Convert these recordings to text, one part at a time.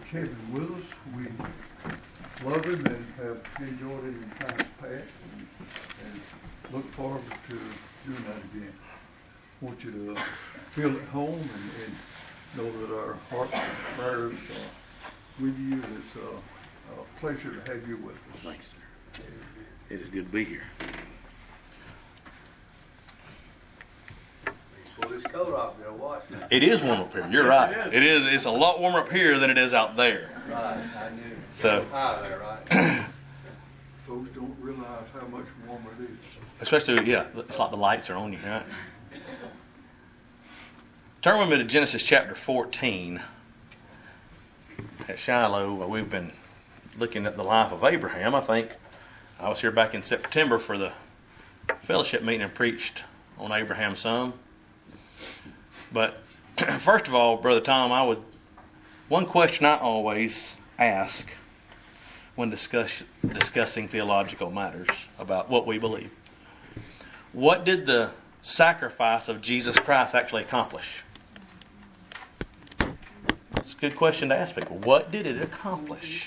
Kevin with us. We love him and have enjoyed him in times past and look forward to doing that again. I want you to feel at home and know that our hearts and prayers are with you. It's a pleasure to have you with us. Thanks, sir. It is good to be here. Pull his coat off, you know, watch it. It is warm up here. You're right. It is. It's a lot warmer up here than it is out there. Right, I knew. So, High there, right? Folks don't realize how much warmer it is. especially, it's like the lights are on you, right? Turn with me to Genesis chapter 14. At Shiloh, we've been looking at the life of Abraham. I think I was here back in September for the fellowship meeting and preached on Abraham some. But first of all, Brother Tom, one question I always ask when discussing theological matters about what we believe. What did the sacrifice of Jesus Christ actually accomplish? It's a good question to ask people. What did it accomplish?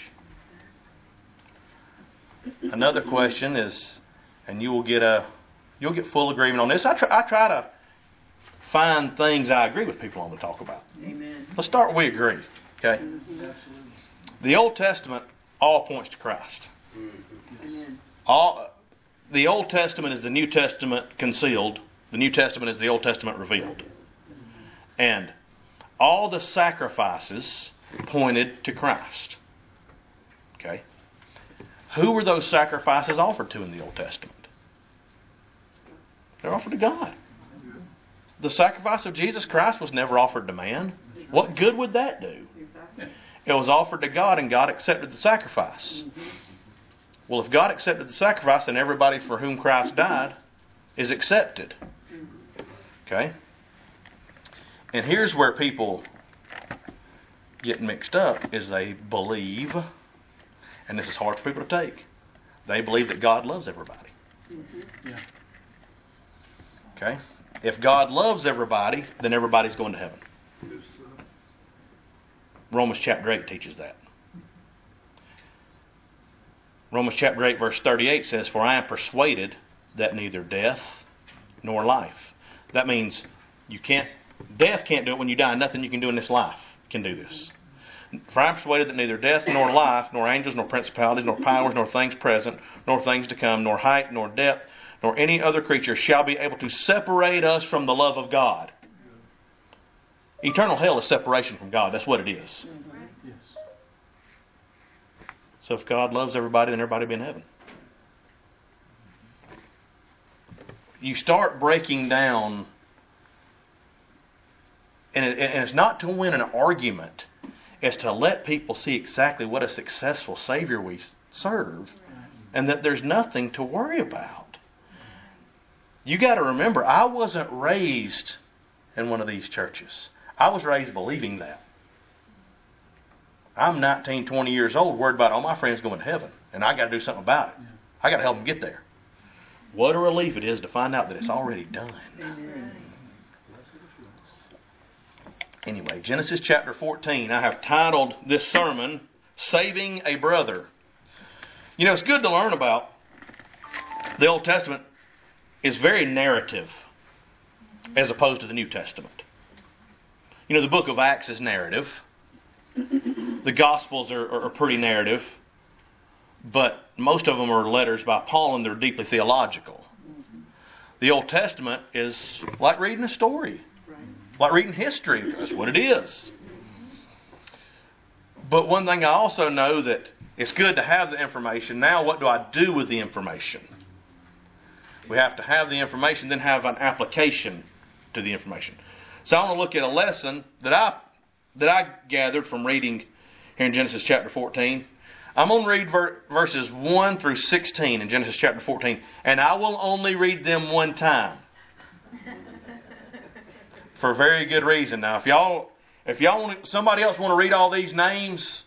Another question is, and you'll get full agreement on this. I try to find things I agree with people on to talk about. Amen. Let's start where we agree. Okay. Absolutely. The Old Testament all points to Christ. Amen. The Old Testament is the New Testament concealed. The New Testament is the Old Testament revealed. And all the sacrifices pointed to Christ. Okay. Who were those sacrifices offered to in the Old Testament? They're offered to God. The sacrifice of Jesus Christ was never offered to man. What good would that do? It was offered to God, and God accepted the sacrifice. Well, if God accepted the sacrifice, then everybody for whom Christ died is accepted. Okay? And here's where people get mixed up, is they believe, and this is hard for people to take, they believe that God loves everybody. Mm-hmm. Yeah. Okay? If God loves everybody, then everybody's going to heaven. Romans chapter 8 teaches that. Romans chapter 8 verse 38 says, "For I am persuaded that neither death nor life." That means death can't do it when you die. Nothing you can do in this life can do this. "For I am persuaded that neither death nor life, nor angels, nor principalities, nor powers, nor things present, nor things to come, nor height, nor depth, nor any other creature shall be able to separate us from the love of God." Eternal hell is separation from God. That's what it is. Yes. So if God loves everybody, then everybody will be in heaven. You start breaking down, and it's not to win an argument. It's to let people see exactly what a successful Savior we serve, and that there's nothing to worry about. You got to remember, I wasn't raised in one of these churches. I was raised believing that. I'm 19, 20 years old, worried about all my friends going to heaven, and I got to do something about it. I got to help them get there. What a relief it is to find out that it's already done. Amen. Anyway, Genesis chapter 14. I have titled this sermon, "Saving a Brother." You know, it's good to learn about. The Old Testament is very narrative as opposed to the New Testament. You know, the book of Acts is narrative. The Gospels are pretty narrative. But most of them are letters by Paul, and they're deeply theological. The Old Testament is like reading a story. Like reading history. That's what it is. But one thing I also know, that it's good to have the information. Now what do I do with the information? We have to have the information, then have an application to the information. So I want to look at a lesson that I gathered from reading here in Genesis chapter 14. I'm going to read verses 1 through 16 in Genesis chapter 14. And I will only read them one time. For a very good reason. Now, if y'all somebody else want to read all these names,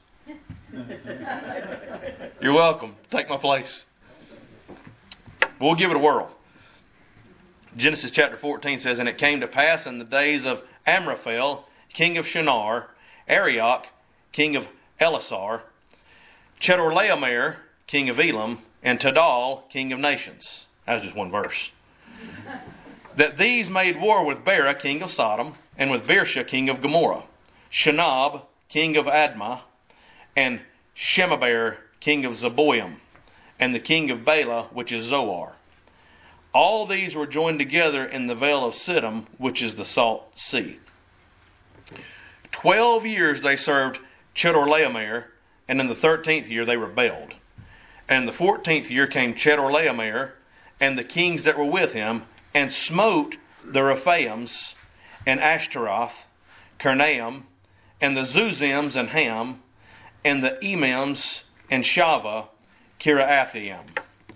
you're welcome. Take my place. We'll give it a whirl. Genesis chapter 14 says, "And it came to pass in the days of Amraphel, king of Shinar, Arioch, king of Elasar, Chedorlaomer, king of Elam, and Tidal, king of nations. That was just one verse. That these made war with Bera, king of Sodom, and with Birsha, king of Gomorrah, Shinab, king of Admah, and Shemaber, king of Zeboim, and the king of Bela, which is Zoar. All these were joined together in the vale of Siddim, which is the Salt Sea. 12 years they served Chedorlaomer, and in the 13th year they rebelled. And in the 14th year came Chedorlaomer and the kings that were with him, and smote the Rephaims, and Ashtaroth, Karnaim, and the Zuzims, and Ham, and the Emims, and Shava, Kiriathaim,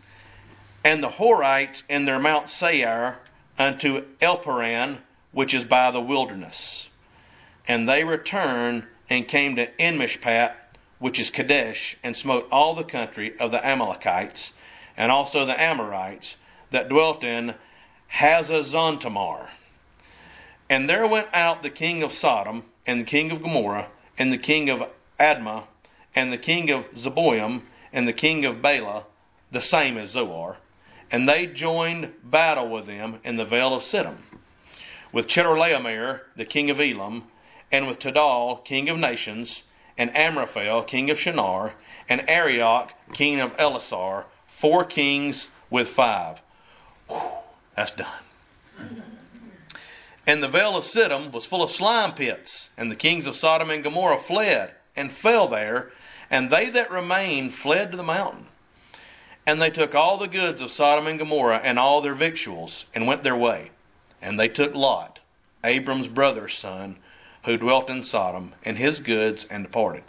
and the Horites in their Mount Seir unto Elparan, which is by the wilderness. And they returned and came to Enmishpat, which is Kadesh, and smote all the country of the Amalekites, and also the Amorites that dwelt in Hazazontamar. And there went out the king of Sodom, and the king of Gomorrah, and the king of Admah, and the king of Zeboim, and the king of Bela, the same as Zoar, and they joined battle with them in the vale of Siddim, with Chedorlaomer, the king of Elam, and with Tidal, king of nations, and Amraphel, king of Shinar, and Arioch, king of Elasar, 4 kings with 5. Whew, that's done. And the vale of Siddim was full of slime pits, and the kings of Sodom and Gomorrah fled, and fell there, and they that remained fled to the mountain. And they took all the goods of Sodom and Gomorrah, and all their victuals, and went their way. And they took Lot, Abram's brother's son, who dwelt in Sodom, and his goods, and departed.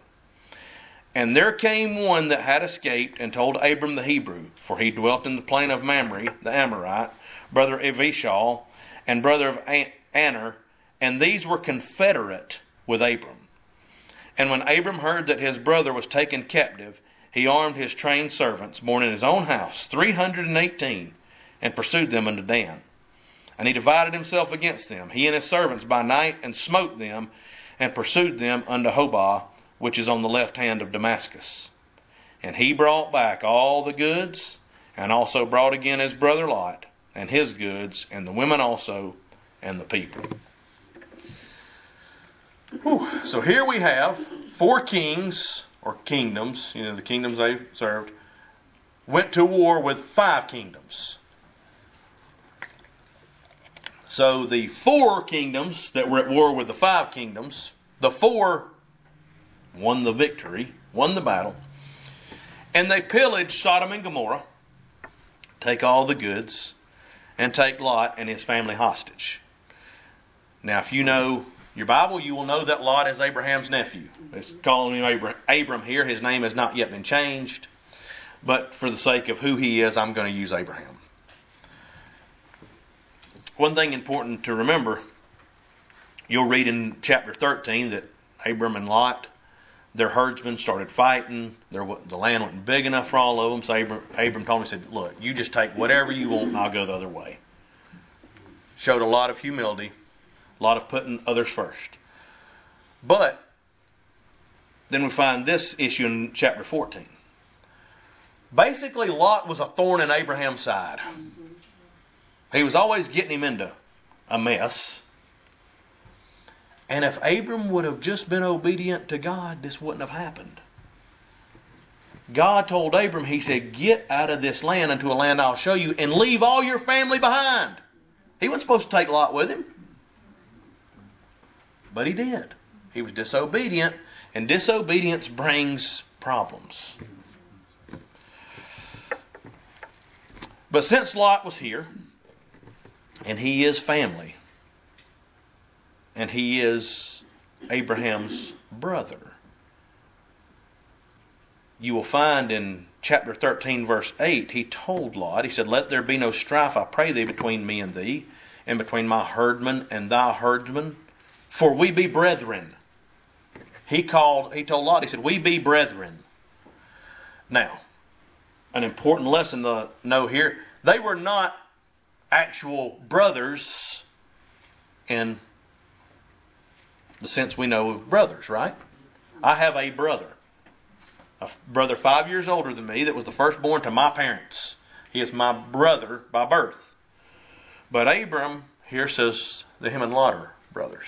And there came one that had escaped, and told Abram the Hebrew, for he dwelt in the plain of Mamre, the Amorite, brother of Avishal, and brother of Aner, and these were confederate with Abram. And when Abram heard that his brother was taken captive, he armed his trained servants, born in his own house, 318, and pursued them unto Dan. And he divided himself against them, he and his servants by night, and smote them, and pursued them unto Hobah, which is on the left hand of Damascus. And he brought back all the goods, and also brought again his brother Lot, and his goods, and the women also, and the people. Whew. So here we have 4 kings, or kingdoms, the kingdoms they served, went to war with 5 kingdoms. So the 4 kingdoms that were at war with the 5 kingdoms, the 4 won the victory, won the battle, and they pillaged Sodom and Gomorrah, take all the goods, and take Lot and his family hostage. Now, if you know your Bible, you will know that Lot is Abraham's nephew. It's calling him Abram here. His name has not yet been changed, but for the sake of who he is, I'm going to use Abraham. One thing important to remember, you'll read in chapter 13 that Abram and Lot, their herdsmen started fighting. The land wasn't big enough for all of them. So Abram told him, he said, look, you just take whatever you want and I'll go the other way. Showed a lot of humility, a lot of putting others first. But then we find this issue in chapter 14. Basically, Lot was a thorn in Abraham's side. He was always getting him into a mess. And if Abram would have just been obedient to God, this wouldn't have happened. God told Abram, he said, get out of this land into a land I'll show you and leave all your family behind. He wasn't supposed to take Lot with him. But he did. He was disobedient, and disobedience brings problems. But since Lot was here, and he is family, and he is Abraham's brother, you will find in chapter 13, verse 8, he told Lot, he said, let there be no strife, I pray thee, between me and thee, and between my herdmen and thy herdsmen, for we be brethren. He told Lot, he said, we be brethren. Now, an important lesson to know here, they were not actual brothers in the sense we know of brothers, right? I have a brother. a brother 5 years older than me that was the firstborn to my parents. He is my brother by birth. But Abram here says the him and Lot are brothers.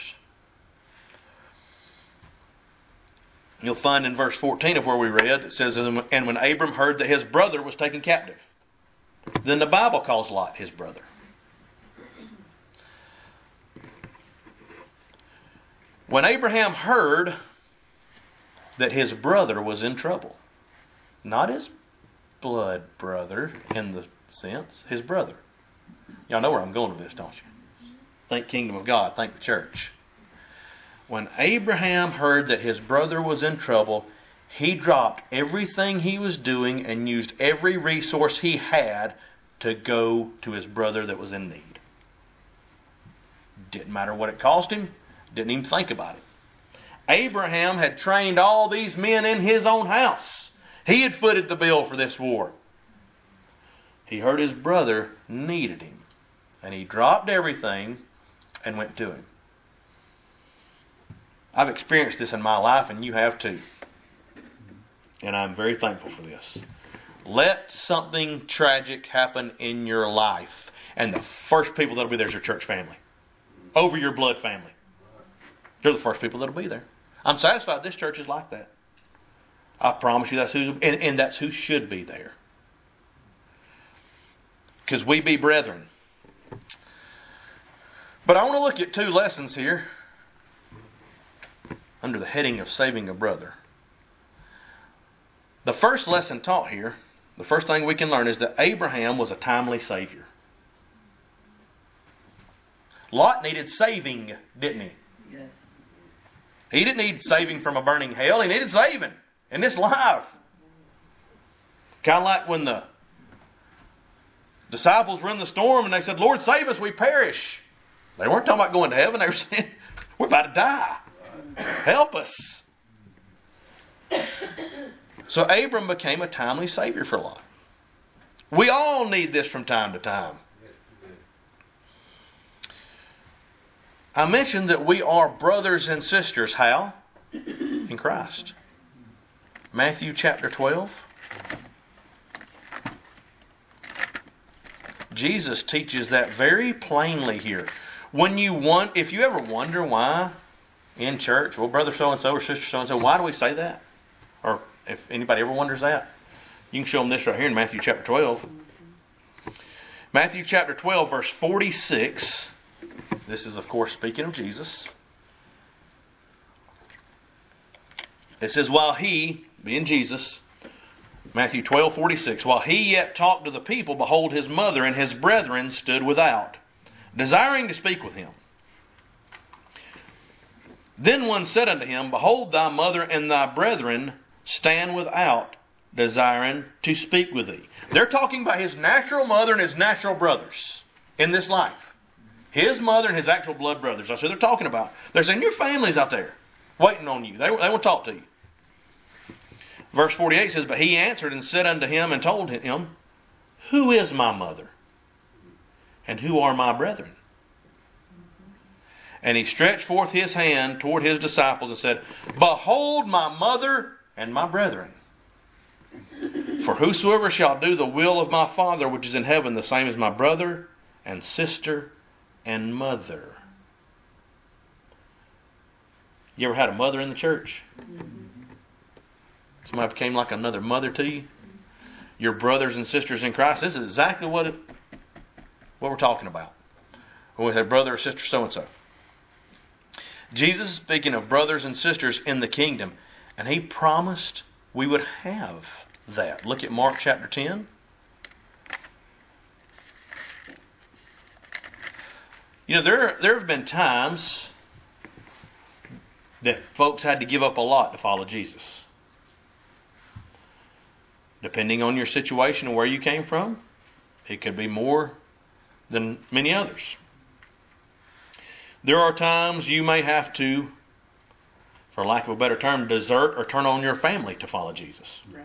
You'll find in verse 14 of where we read, it says, and when Abram heard that his brother was taken captive, then the Bible calls Lot his brother. When Abraham heard that his brother was in trouble, not his blood brother in the sense, his brother. Y'all know where I'm going with this, don't you? Think kingdom of God, think the church. When Abraham heard that his brother was in trouble, he dropped everything he was doing and used every resource he had to go to his brother that was in need. Didn't matter what it cost him. Didn't even think about it. Abraham had trained all these men in his own house. He had footed the bill for this war. He heard his brother needed him. And he dropped everything and went to him. I've experienced this in my life, and you have too. And I'm very thankful for this. Let something tragic happen in your life, and the first people that'll be there is your church family. Over your blood family. They're the first people that'll be there. I'm satisfied this church is like that. I promise you that's and that's who should be there. Because we be brethren. But I want to look at two lessons here under the heading of saving a brother. The first lesson taught here, the first thing we can learn is that Abraham was a timely Savior. Lot needed saving, didn't he? Yes. He didn't need saving from a burning hell. He needed saving in this life. Kind of like when the disciples were in the storm and they said, Lord, save us, we perish. They weren't talking about going to heaven. They were saying, we're about to die. Help us. So Abram became a timely Savior for Lot. We all need this from time to time. I mentioned that we are brothers and sisters. How? In Christ. Matthew chapter 12. Jesus teaches that very plainly here. If you ever wonder why in church, well, brother so-and-so or sister so-and-so, why do we say that? Or if anybody ever wonders that, you can show them this right here in Matthew chapter 12. Matthew chapter 12, verse 46. This is, of course, speaking of Jesus. It says, while he, being Jesus, Matthew 12:46, while he yet talked to the people, behold, his mother and his brethren stood without, desiring to speak with him. Then one said unto him, behold, thy mother and thy brethren stand without, desiring to speak with thee. They're talking about his natural mother and his natural brothers in this life. His mother and his actual blood brothers. That's who they're talking about. They're saying, your family's out there waiting on you. They want to talk to you. Verse 48 says, but he answered and said unto him and told him, who is my mother? And who are my brethren? And he stretched forth his hand toward his disciples and said, behold my mother and my brethren. For whosoever shall do the will of my Father which is in heaven, the same is my brother and sister and mother. You ever had a mother in the church? Somebody became like another mother to you? Your brothers and sisters in Christ. This is exactly what we're talking about. When we say brother or sister so-and-so. Jesus is speaking of brothers and sisters in the kingdom. And he promised we would have that. Look at Mark chapter 10. You know, there have been times that folks had to give up a lot to follow Jesus. Depending on your situation and where you came from, it could be more than many others. There are times you may have to, for lack of a better term, desert or turn on your family to follow Jesus. Right.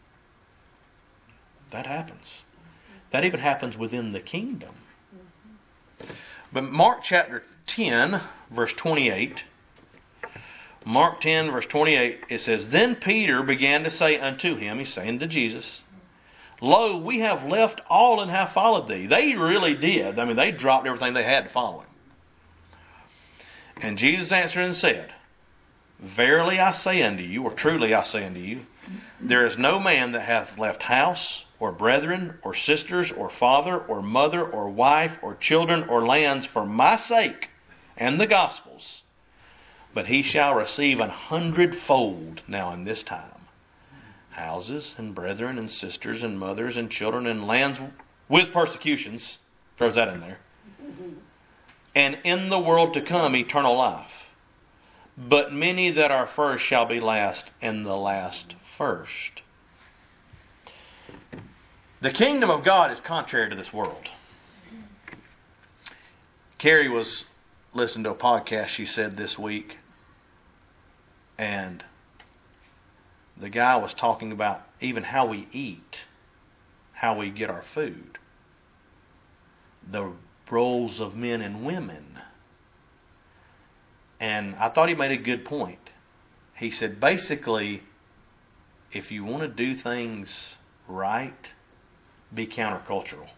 That happens. That even happens within the kingdom. But Mark chapter 10, verse 28, Mark 10, verse 28, it says, Then Peter began to say unto him, he's saying to Jesus, Lo, we have left all and have followed thee. They really did. I mean, they dropped everything they had to follow him. And Jesus answered and said, Verily I say unto you, or truly I say unto you, there is no man that hath left house, or brethren, or sisters, or father, or mother, or wife, or children, or lands for my sake and the gospel's, but he shall receive 100-fold now in this time, houses, and brethren, and sisters, and mothers, and children, and lands with persecutions, throws that in there, and in the world to come eternal life. But many that are first shall be last, and the last first. The kingdom of God is contrary to this world. Carrie was listening to a podcast, she said, this week, and the guy was talking about even how we eat, how we get our food, the roles of men and women. And I thought he made a good point. He said, basically, if you want to do things right, be countercultural.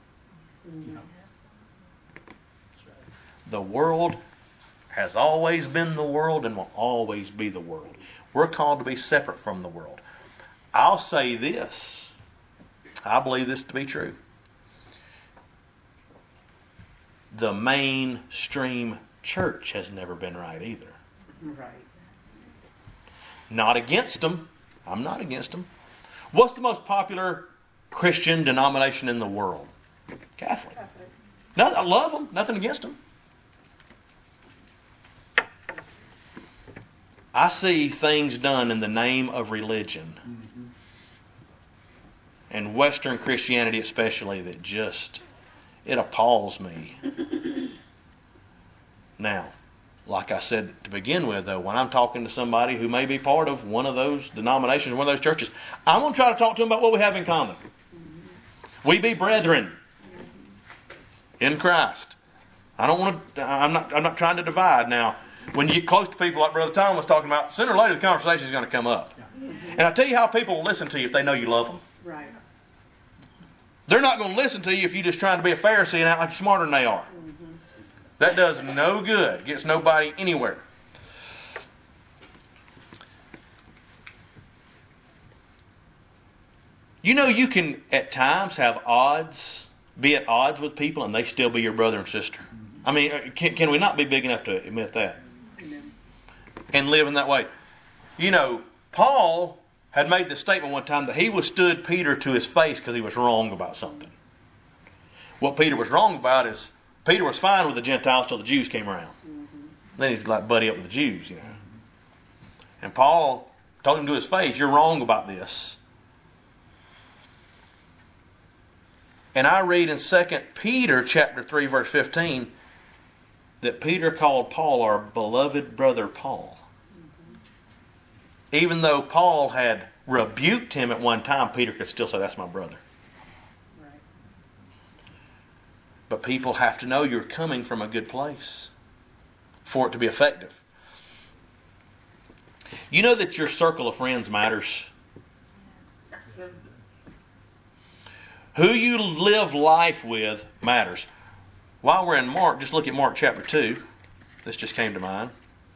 The world has always been the world and will always be the world. We're called to be separate from the world. I'll say this. I believe this to be true. The mainstream church has never been right either. Right. Not against them. I'm not against them. What's the most popular Christian denomination in the world? Catholic. No, I love them. Nothing against them. I see things done in the name of religion, and Western Christianity especially, that just, it appalls me. Now, like I said to begin with, though, when I'm talking to somebody who may be part of one of those denominations, one of those churches, I'm going to try to talk to them about what we have in common. We be brethren in Christ. I'm not trying to divide. Now, when you get close to people like Brother Tom was talking about, sooner or later the conversation is going to come up. And I'll tell you how people will listen to you if they know you love them. Right. They're not going to listen to you if you're just trying to be a Pharisee and act like you're smarter than they are. That does no good. Gets nobody anywhere. You know, you can at times be at odds with people and they still be your brother and sister. I mean, can we not be big enough to admit that? And live in that way? You know, Paul had made the statement one time that he withstood Peter to his face because he was wrong about something. What Peter was wrong about is Peter was fine with the Gentiles till the Jews came around. Then he's like buddy up with the Jews, you know. And Paul told him to his face, you're wrong about this. And I read in 2 Peter chapter 3, verse 15, that Peter called Paul our beloved brother Paul. Even though Paul had rebuked him at one time, Peter could still say, that's my brother. Right. But people have to know you're coming from a good place for it to be effective. You know that your circle of friends matters. Who you live life with matters. While we're in Mark, just look at Mark chapter 2. This just came to mind.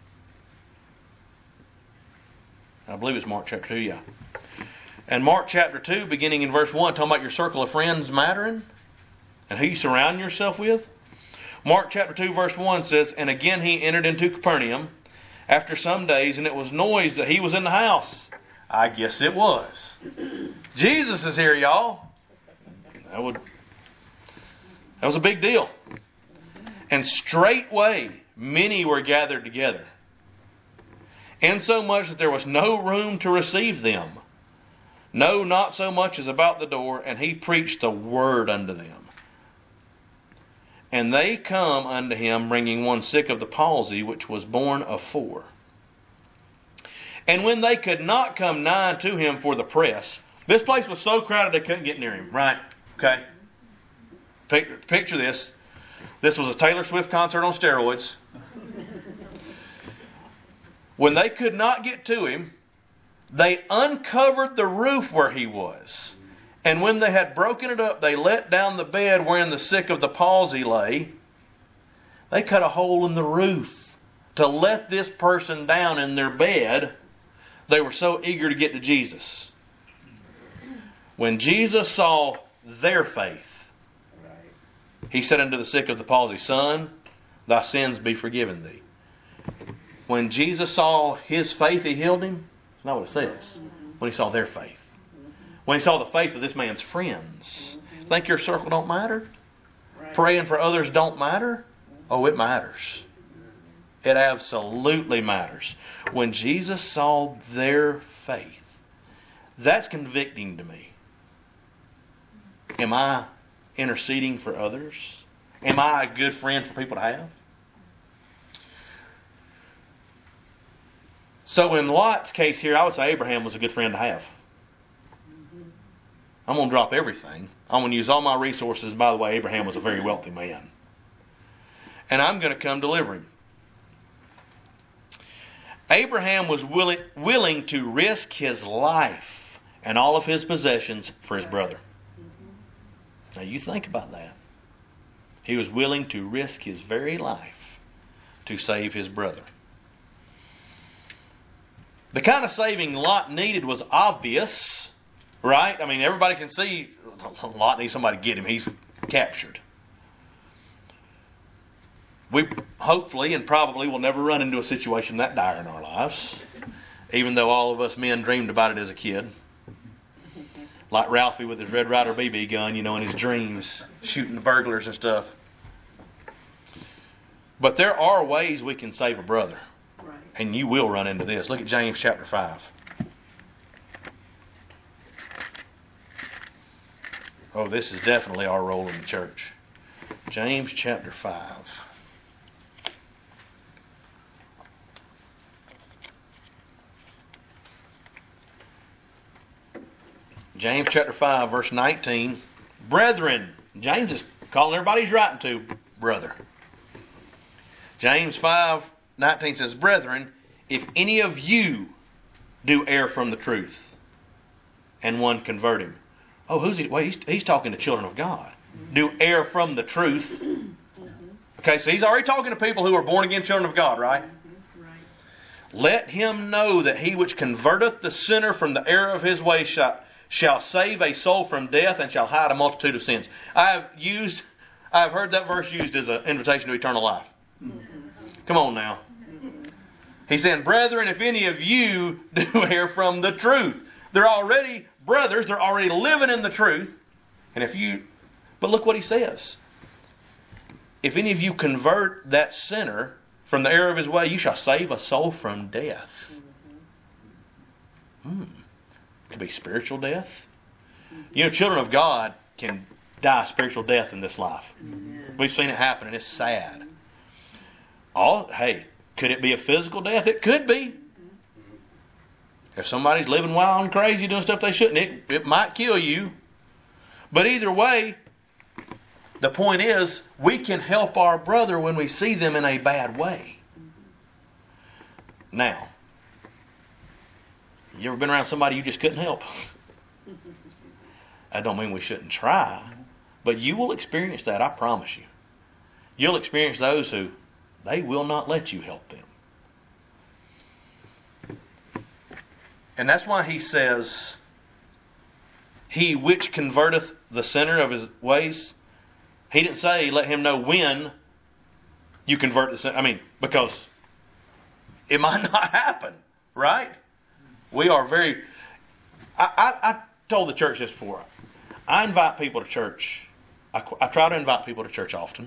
I believe it's Mark chapter 2, yeah. And Mark chapter 2, beginning in verse 1, talking about your circle of friends mattering and who you surround yourself with. Mark chapter 2, verse 1 says, And again he entered into Capernaum after some days, and it was noised that he was in the house. I guess it was. Jesus is here, y'all. That was a big deal. And straightway many were gathered together, insomuch that there was no room to receive them. No, not so much as about the door, and he preached the word unto them. And they come unto him, bringing one sick of the palsy, which was born of 4. And when they could not come nigh to him for the press, this place was so crowded they couldn't get near him, right? Okay. Picture this. This was a Taylor Swift concert on steroids. When they could not get to him, they uncovered the roof where he was. And when they had broken it up, they let down the bed wherein the sick of the palsy lay. They cut a hole in the roof to let this person down in their bed. They were so eager to get to Jesus. When Jesus saw their faith, he said unto the sick of the palsy, Son, thy sins be forgiven thee. When Jesus saw his faith, he healed him. That's not what it says. When he saw their faith. When he saw the faith of this man's friends. Think your circle don't matter? Praying for others don't matter? Oh, it matters. It absolutely matters. When Jesus saw their faith, that's convicting to me. Am I interceding for others? Am I a good friend for people to have? So in Lot's case here, I would say Abraham was a good friend to have. I'm going to drop everything. I'm going to use all my resources. By the way, Abraham was a very wealthy man. And I'm going to come deliver him. Abraham was willing to risk his life and all of his possessions for his brother. Now you think about that. He was willing to risk his very life to save his brother. The kind of saving Lot needed was obvious, right? I mean, everybody can see Lot needs somebody to get him. He's captured. We hopefully and probably will never run into a situation that dire in our lives, even though all of us men dreamed about it as a kid. Like Ralphie with his Red Ryder BB gun, in his dreams, shooting the burglars and stuff. But there are ways we can save a brother. Right. And you will run into this. Look at James chapter 5. Oh, this is definitely our role in the church. James chapter 5. James chapter 5, verse 19. Brethren. James is calling everybody he's writing to brother. James 5, 19 says, Brethren, if any of you do err from the truth, and one convert him. Oh, who's he? Wait, he's talking to children of God. Do err from the truth. Okay, so he's already talking to people who are born again children of God, right? Let him know that he which converteth the sinner from the error of his way shall save a soul from death and shall hide a multitude of sins. I have heard that verse used as an invitation to eternal life. Come on now. He's saying, brethren, if any of you do err from the truth. They're already brothers. They're already living in the truth. But look what he says. If any of you convert that sinner from the error of his way, you shall save a soul from death. It could be spiritual death. Children of God can die spiritual death in this life. We've seen it happen, and it's sad. Could it be a physical death? It could be. If somebody's living wild and crazy, doing stuff they shouldn't, it might kill you. But either way, the point is, we can help our brother when we see them in a bad way. Now, you ever been around somebody you just couldn't help? That don't mean we shouldn't try. But you will experience that, I promise you. You'll experience those who they will not let you help them. And that's why he says, he which converteth the sinner of his ways. He didn't say let him know when you convert the sinner. Because it might not happen, right? We are very... I told the church this before. I invite people to church. I try to invite people to church often.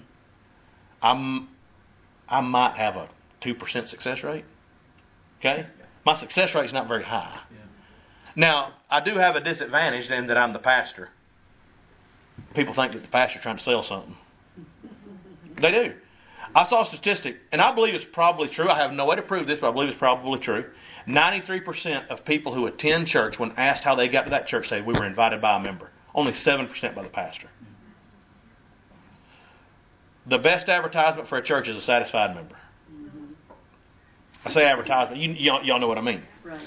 I might have a 2% success rate. Okay? My success rate is not very high. Now, I do have a disadvantage in that I'm the pastor. People think that the pastor's trying to sell something. They do. I saw a statistic, and I believe it's probably true. I have no way to prove this, but I believe it's probably true. 93% of people who attend church, when asked how they got to that church, say we were invited by a member. Only 7% by the pastor. The best advertisement for a church is a satisfied member. I say advertisement. Y'all know what I mean. Right.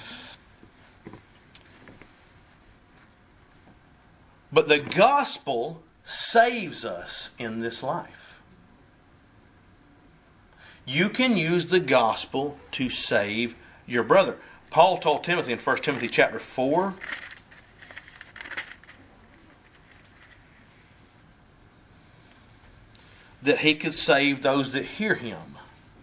But the gospel saves us in this life. You can use the gospel to save your brother. Paul told Timothy in 1 Timothy chapter 4, that he could save those that hear him.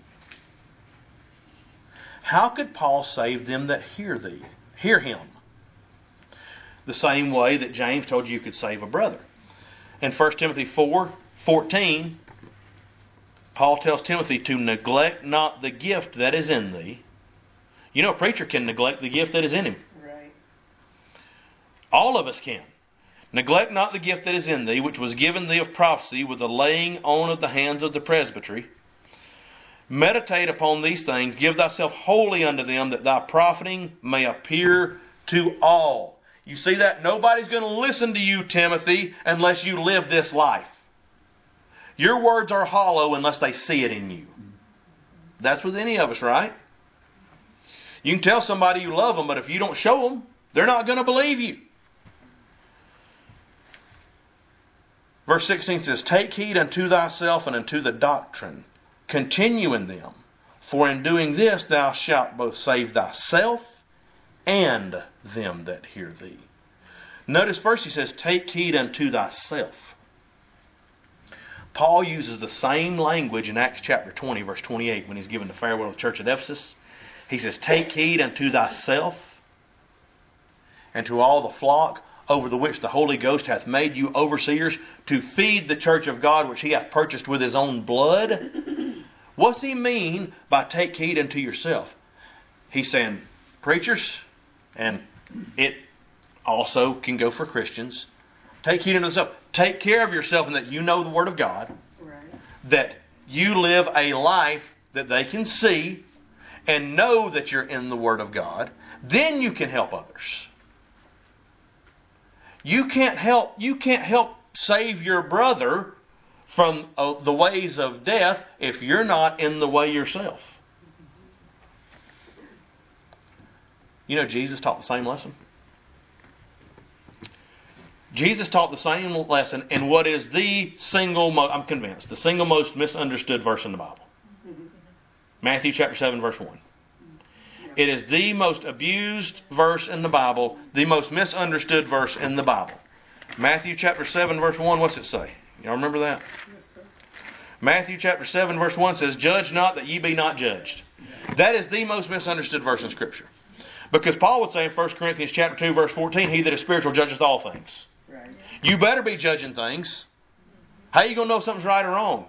How could Paul save them that hear him? The same way that James told you could save a brother. In 1 Timothy 4:14, Paul tells Timothy to neglect not the gift that is in thee. You know, a preacher can neglect the gift that is in him. Right. All of us can. Neglect not the gift that is in thee, which was given thee of prophecy with the laying on of the hands of the presbytery. Meditate upon these things, give thyself wholly unto them, that thy profiting may appear to all. You see that? Nobody's going to listen to you, Timothy, unless you live this life. Your words are hollow unless they see it in you. That's with any of us, right? You can tell somebody you love them, but if you don't show them, they're not going to believe you. Verse 16 says, take heed unto thyself and unto the doctrine. Continue in them. For in doing this thou shalt both save thyself and them that hear thee. Notice first he says, take heed unto thyself. Paul uses the same language in Acts chapter 20, verse 28, when he's given the farewell to the church at Ephesus. He says, take heed unto thyself and to all the flock over the which the Holy Ghost hath made you overseers, to feed the church of God which he hath purchased with his own blood. What's he mean by take heed unto yourself? He's saying, preachers, and it also can go for Christians, take heed unto yourself. Take care of yourself in that you know the Word of God. Right. That you live a life that they can see and know that you're in the Word of God. Then you can help others. You can't help save your brother from the ways of death if you're not in the way yourself. You know, Jesus taught the same lesson. Jesus taught the same lesson in what is the single most misunderstood verse in the Bible. Matthew chapter 7, verse 1. It is the most abused verse in the Bible, the most misunderstood verse in the Bible. Matthew chapter 7, verse 1, what's it say? Y'all remember that? Matthew chapter 7, verse 1 says, judge not that ye be not judged. That is the most misunderstood verse in Scripture. Because Paul would say in 1 Corinthians chapter 2, verse 14, he that is spiritual judgeth all things. Right. You better be judging things. How are you going to know if something's right or wrong?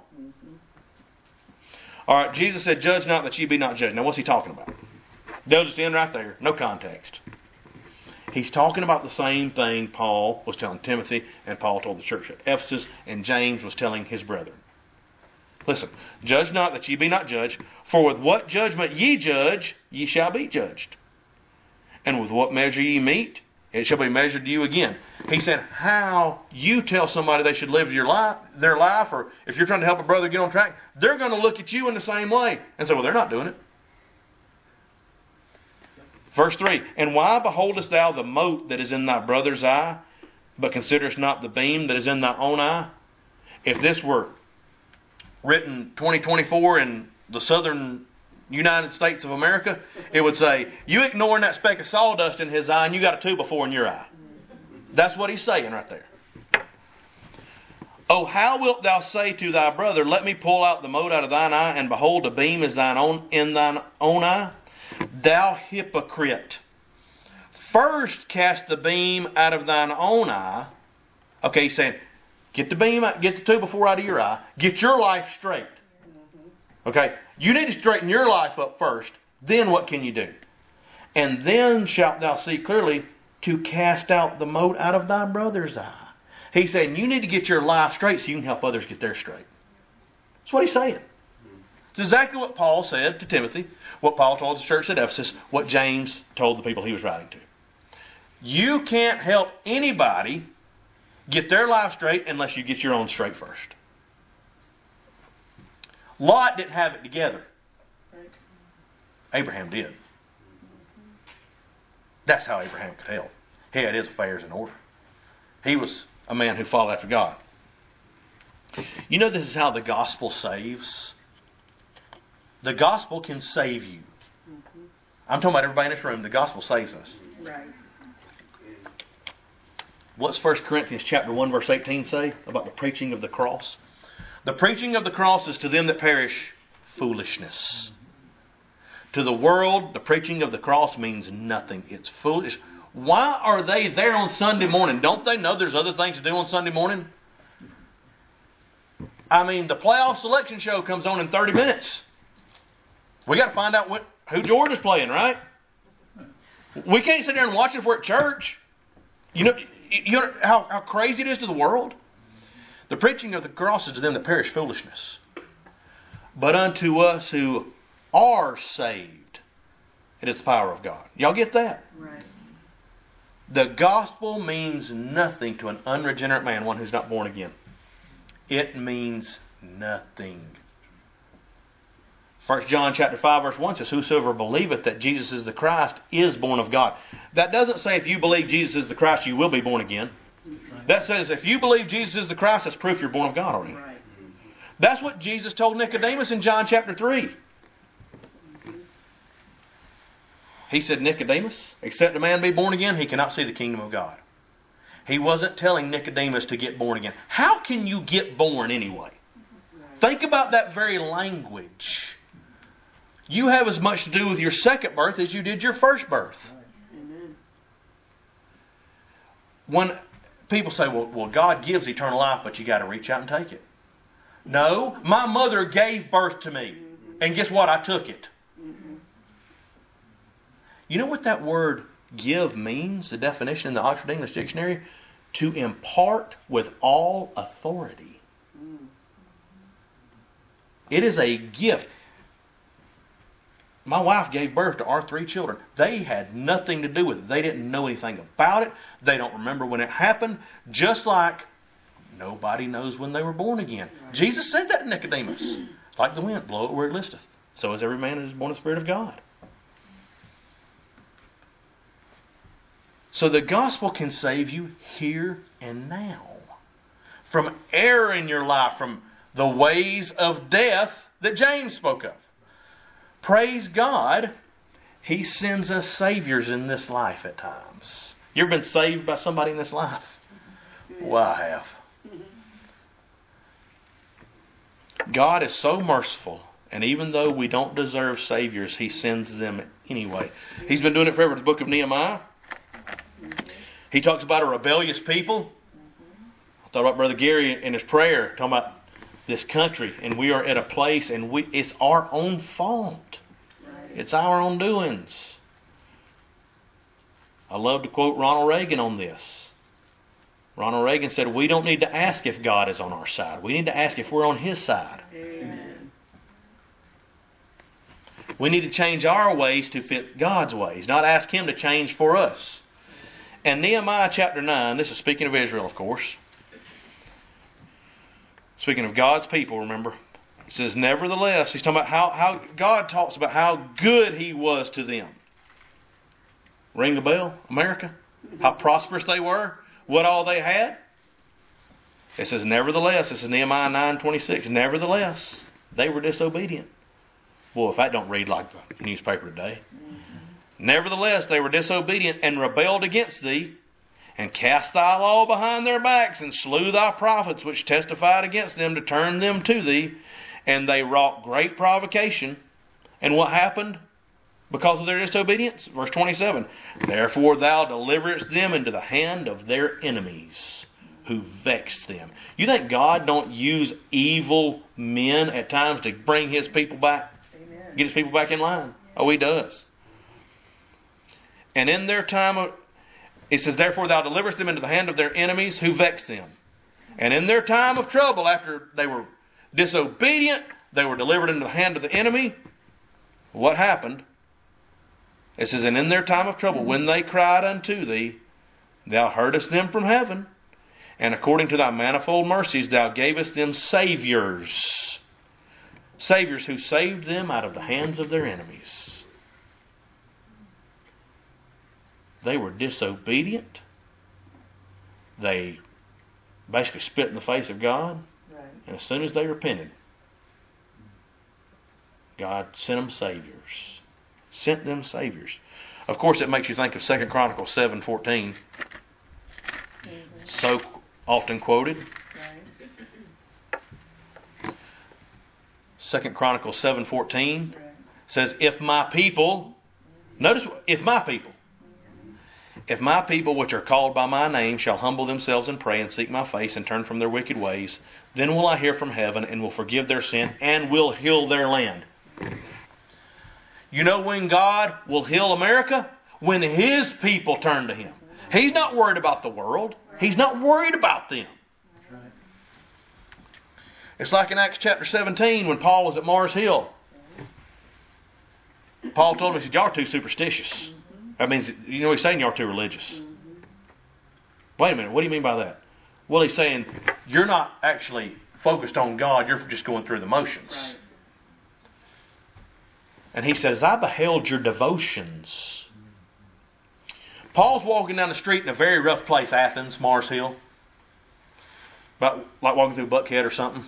All right, Jesus said, judge not that ye be not judged. Now, what's he talking about? They'll just end right there. No context. He's talking about the same thing Paul was telling Timothy, and Paul told the church at Ephesus, and James was telling his brethren. Listen, judge not that ye be not judged, for with what judgment ye judge, ye shall be judged. And with what measure ye meet, it shall be measured to you again. He said, how you tell somebody they should live their life, or if you're trying to help a brother get on track, they're going to look at you in the same way and say, well, they're not doing it. Verse 3, and why beholdest thou the mote that is in thy brother's eye, but considerest not the beam that is in thy own eye? If this were written 2024 in the southern United States of America, it would say, you ignoring that speck of sawdust in his eye and you got a 2x4 in your eye. That's what he's saying right there. Oh, how wilt thou say to thy brother, let me pull out the mote out of thine eye, and behold, a beam is in thine own eye? Thou hypocrite, first cast the beam out of thine own eye. Okay, he's saying, get the beam out, get the 2x4 out of your eye, get your life straight. Okay, you need to straighten your life up first. Then what can you do? And then shalt thou see clearly to cast out the mote out of thy brother's eye. He's saying you need to get your life straight so you can help others get theirs straight. That's what he's saying. It's exactly what Paul said to Timothy, what Paul told the church at Ephesus, what James told the people he was writing to. You can't help anybody get their life straight unless you get your own straight first. Lot didn't have it together. Abraham did. That's how Abraham could help. He had his affairs in order. He was a man who followed after God. You know, this is how the gospel saves. The gospel can save you. I'm talking about everybody in this room. The gospel saves us. Right. What's 1 Corinthians chapter 1 verse 18 say about the preaching of the cross? The preaching of the cross is to them that perish foolishness. To the world, the preaching of the cross means nothing. It's foolish. Why are they there on Sunday morning? Don't they know there's other things to do on Sunday morning? I mean, the playoff selection show comes on in 30 minutes. We got to find out who Georgia's playing, right? We can't sit there and watch it if we're at church. You know how crazy it is to the world? The preaching of the cross is to them that perish foolishness. But unto us who are saved, it is the power of God. Y'all get that? Right. The gospel means nothing to an unregenerate man, one who's not born again. It means nothing. 1 John chapter 5 verse 1 says, whosoever believeth that Jesus is the Christ is born of God. That doesn't say if you believe Jesus is the Christ, you will be born again. That says if you believe Jesus is the Christ, that's proof you're born of God already. Right. That's what Jesus told Nicodemus in John chapter 3. He said, Nicodemus, except a man be born again, he cannot see the kingdom of God. He wasn't telling Nicodemus to get born again. How can you get born anyway? Think about that very language. You have as much to do with your second birth as you did your first birth. Amen. When people say, well, God gives eternal life, but you got to reach out and take it. No, my mother gave birth to me. And guess what? I took it. You know what that word give means? The definition in the Oxford English Dictionary? To impart with all authority. It is a gift. My wife gave birth to our 3 children. They had nothing to do with it. They didn't know anything about it. They don't remember when it happened. Just like nobody knows when they were born again. Jesus said that to Nicodemus. Like the wind, blow it where it listeth. So is every man that is born of the Spirit of God. So the gospel can save you here and now. From error in your life, from the ways of death that James spoke of. Praise God, He sends us saviors in this life at times. You ever been saved by somebody in this life? Well, I have. God is so merciful, and even though we don't deserve saviors, He sends them anyway. He's been doing it forever. The book of Nehemiah, he talks about a rebellious people. I thought about Brother Gary in his prayer, talking about this country, and we are at a place, and it's our own fault. It's our own doings. I love to quote Ronald Reagan on this. Ronald Reagan said, we don't need to ask if God is on our side. We need to ask if we're on His side. Amen. We need to change our ways to fit God's ways, not ask Him to change for us. And Nehemiah chapter 9, this is speaking of Israel, of course. Speaking of God's people, remember. It says, nevertheless, he's talking about how God talks about how good He was to them. Ring a bell, America? How prosperous they were? What all they had? It says, nevertheless, this is Nehemiah 9:26. Nevertheless, they were disobedient. Boy, if that don't read like the newspaper today. Nevertheless, they were disobedient and rebelled against thee, and cast thy law behind their backs, and slew thy prophets which testified against them to turn them to thee. And they wrought great provocation. And what happened because of their disobedience? Verse 27. Therefore thou deliverest them into the hand of their enemies, who vexed them. You think God don't use evil men at times to bring His people back? Amen. Get His people back in line? Oh, He does. And in their time of... It says, therefore thou deliverest them into the hand of their enemies, who vexed them. And in their time of trouble, after they were disobedient, they were delivered into the hand of the enemy. What happened? It says, and in their time of trouble, when they cried unto thee, thou heardest them from heaven, and according to thy manifold mercies, thou gavest them saviors. Saviors who saved them out of the hands of their enemies. They were disobedient. They basically spit in the face of God. Right. And as soon as they repented, God sent them saviors. Sent them saviors. Of course, it makes you think of 2 Chronicles 7:14. So often quoted. Right. 2 Chronicles 7:14 Right. says, if my people, notice, if my people which are called by my name shall humble themselves and pray and seek my face and turn from their wicked ways, then will I hear from heaven and will forgive their sin and will heal their land. You know when God will heal America? When His people turn to Him. He's not worried about the world. He's not worried about them. It's like in Acts chapter 17 when Paul was at Mars Hill. Paul told him, he said, y'all are too superstitious. That means, you know, he's saying y'all are too religious. Wait a minute, what do you mean by that? Well, he's saying, you're not actually focused on God, you're just going through the motions. Right. And he says, I beheld your devotions. Paul's walking down the street in a very rough place, Athens, Mars Hill. About like walking through Buckhead or something.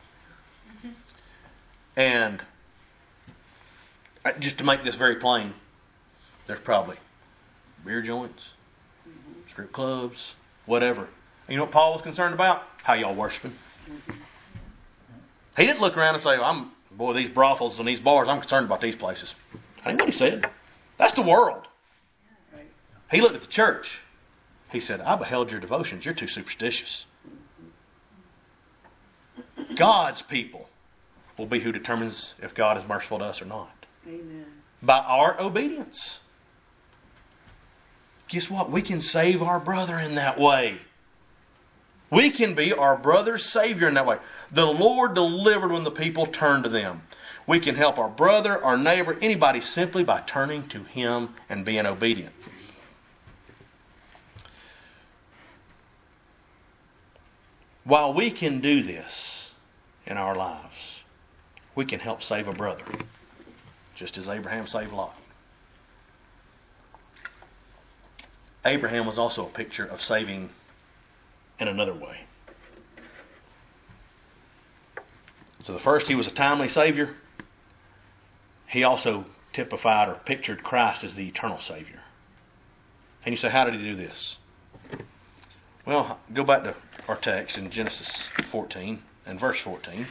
And just to make this very plain, there's probably beer joints, strip clubs, whatever. And you know what Paul was concerned about? How y'all worshiping. He didn't look around and say, boy, these brothels and these bars, I'm concerned about these places. I ain't what he said. That's the world. Right. He looked at the church. He said, I beheld your devotions. You're too superstitious. God's people will be who determines if God is merciful to us or not. Amen. By our obedience. Guess what? We can save our brother in that way. We can be our brother's Savior in that way. The Lord delivered when the people turned to them. We can help our brother, our neighbor, anybody simply by turning to Him and being obedient. While we can do this in our lives, we can help save a brother, just as Abraham saved Lot. Abraham was also a picture of saving in another way. So the first, he was a timely Savior. He also typified or pictured Christ as the eternal Savior. And you say, how did he do this? Well, go back to our text in Genesis 14 and verse 14.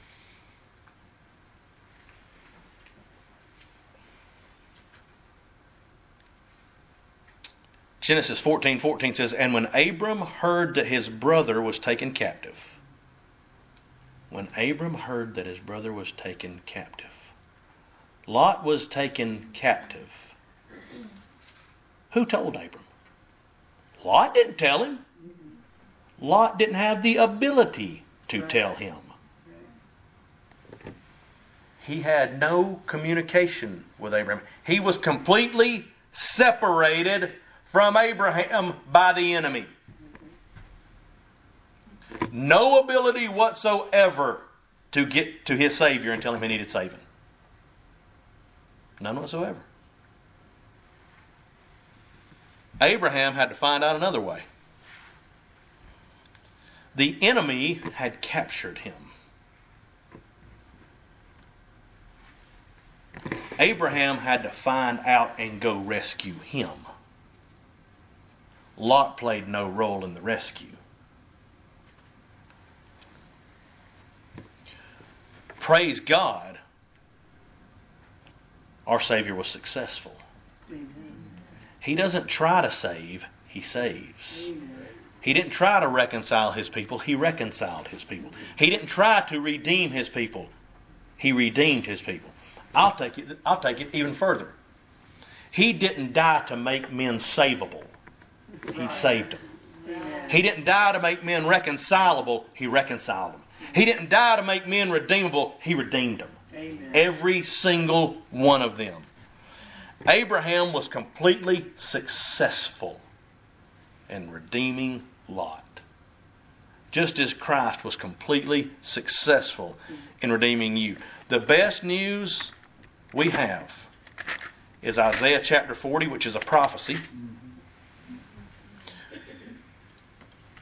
Genesis 14:14 says, and when Abram heard that his brother was taken captive. When Abram heard that his brother was taken captive. Lot was taken captive. Who told Abram? Lot didn't tell him. Lot didn't have the ability to tell him. He had no communication with Abraham. He was completely separated from Abraham by the enemy. No ability whatsoever to get to his Savior and tell him he needed saving. None whatsoever. Abraham had to find out another way. The enemy had captured him. Abraham had to find out and go rescue him. Lot played no role in the rescue. Praise God, our Savior was successful. Amen. He doesn't try to save, He saves. Amen. He didn't try to reconcile His people, He reconciled His people. He didn't try to redeem His people, He redeemed His people. I'll take it even further. He didn't die to make men savable. He saved them. Amen. He didn't die to make men reconcilable. He reconciled them. He didn't die to make men redeemable. He redeemed them. Amen. Every single one of them. Abraham was completely successful in redeeming Lot. Just as Christ was completely successful in redeeming you. The best news we have is Isaiah chapter 40, which is a prophecy.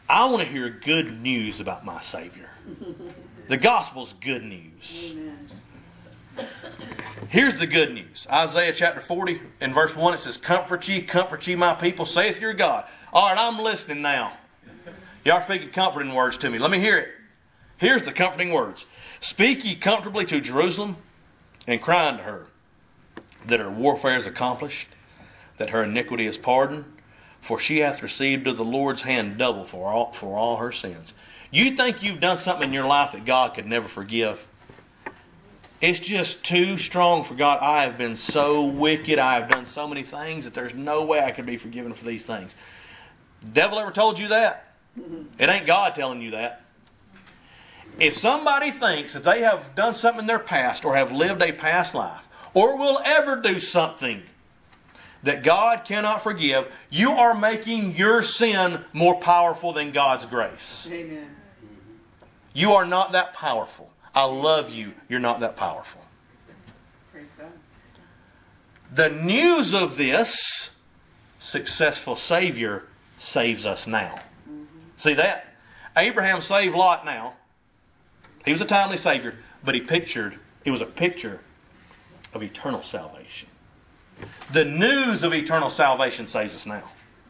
I want to hear good news about my Savior. The gospel's good news. Amen. Here's the good news. Isaiah chapter 40 and verse 1, it says, comfort ye my people, saith your God. All right, I'm listening now. Y'all speaking comforting words to me. Let me hear it. Here's the comforting words. Speak ye comfortably to Jerusalem, and cry unto her, that her warfare is accomplished, that her iniquity is pardoned, for she hath received of the Lord's hand double for all her sins. You think you've done something in your life that God could never forgive? It's just too strong for God. I have been so wicked. I have done so many things that there's no way I could be forgiven for these things. The devil ever told you that? It ain't God telling you that. If somebody thinks that they have done something in their past or have lived a past life or will ever do something that God cannot forgive, you are making your sin more powerful than God's grace. Amen. You are not that powerful. I love you. You're not that powerful. Praise God. The news of this successful Savior saves us now. See that? Abraham saved Lot now. He was a timely Savior, but it was a picture of eternal salvation. The news of eternal salvation saves us now.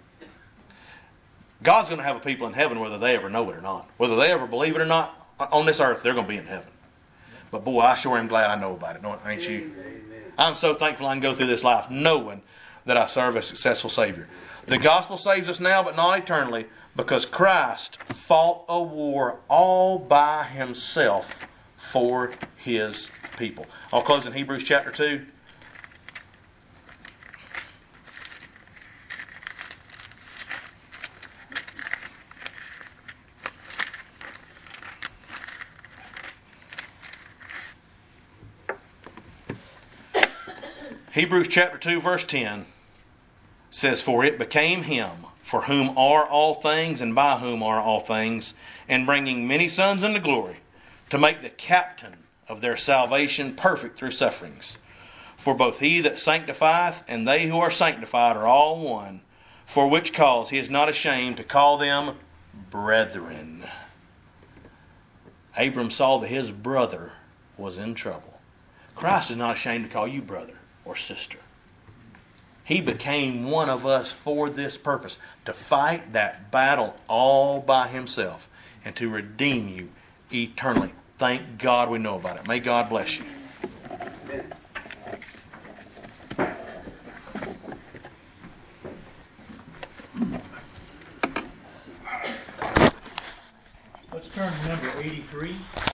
God's going to have a people in heaven whether they ever know it or not. Whether they ever believe it or not, on this earth, they're going to be in heaven. But boy, I sure am glad I know about it, ain't you? I'm so thankful I can go through this life knowing that I serve a successful Savior. The gospel saves us now, but not eternally, because Christ fought a war all by Himself for His people. I'll close in Hebrews chapter 2. Hebrews chapter 2 verse 10 says, for it became Him, for whom are all things and by whom are all things, and bringing many sons into glory, to make the captain of their salvation perfect through sufferings. For both He that sanctifieth and they who are sanctified are all one, for which cause He is not ashamed to call them brethren. Abram saw that his brother was in trouble. Christ is not ashamed to call you brother or sister. He became one of us for this purpose, to fight that battle all by Himself and to redeem you eternally. Thank God we know about it. May God bless you. Let's turn to number 83.